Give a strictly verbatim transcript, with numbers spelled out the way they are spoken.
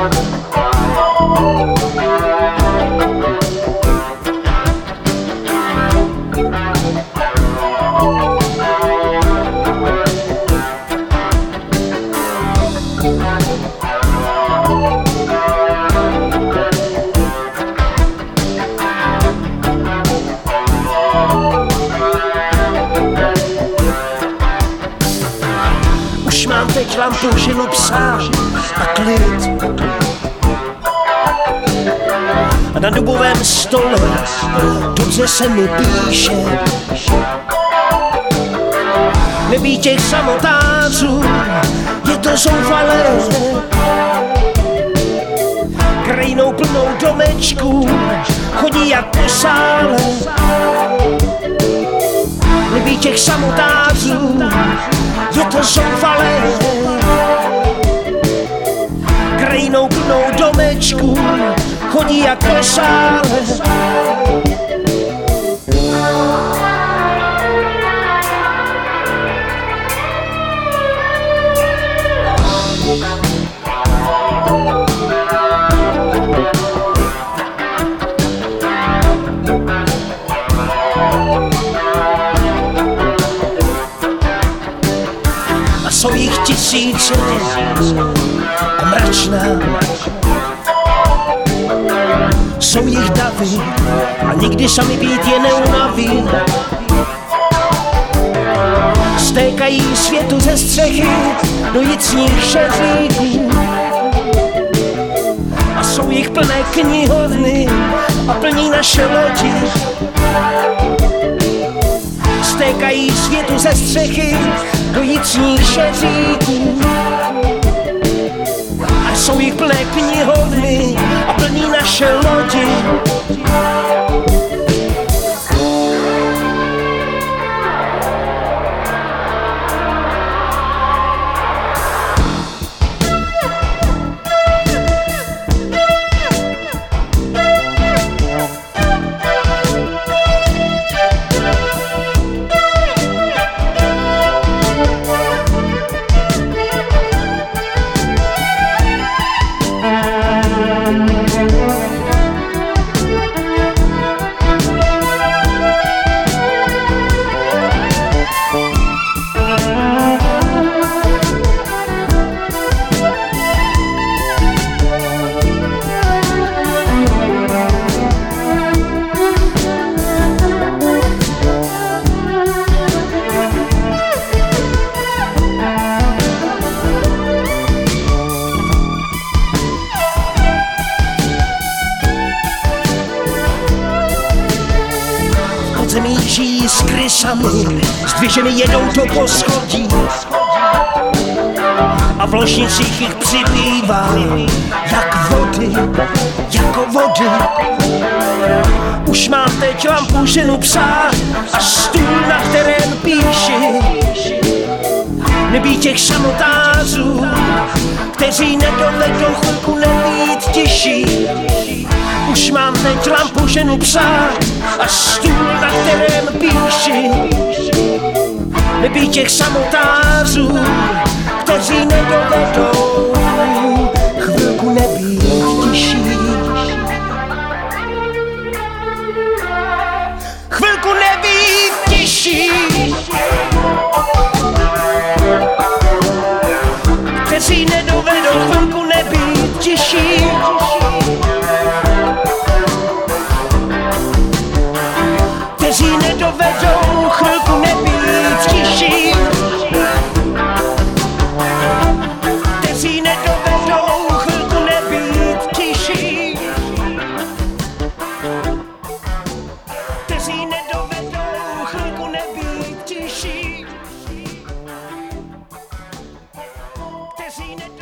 Mám teď lampu, ženu, psa a klid. A na dubovém stole dobře se mi píše. Nebýt těch samotářů, je to zoufalé. Krajinou plnou domečků chodí jak po sále. Nebýt těch samotářů, je to zoufalé. Krajinou plnou domečků chodí jak po sále. Jsou jich tisíce a mračná. Jsou jich davy a nikdy sami být je neunaví. Stékají světu ze střechy do jicních šeříků. A jsou jich plné knihovny a plní naše lodi. Stékají světu ze střechy do jicních šeříků. A jsou jich plné knihovny a plní naše lodi. Zemí žijí s krysami, zdviženy jedou to poschodí. A v ložnicích jich přibývá jak vody, jako vody. Už mám teď lampu, ženu, psa a stůl, na kterém píši. Nebýt těch samotářů, kteří nedovedou chvilku nebýt tiší. Už mám teď lampu, ženu, psa a stůl, na kterém píši. Nebýt těch samotářů, kteří nedovedou chvilku nebýt tiší. Chvilku nebýt tiší. Kteří nedovedou chvilku nebýt tiší. Kteří nedovedou chvilku nebýt tiší. Kteří nedovedou chvilku nebýt tiší. Kteří nedovedou chvilku nebýt tiší. Kteří nedovedou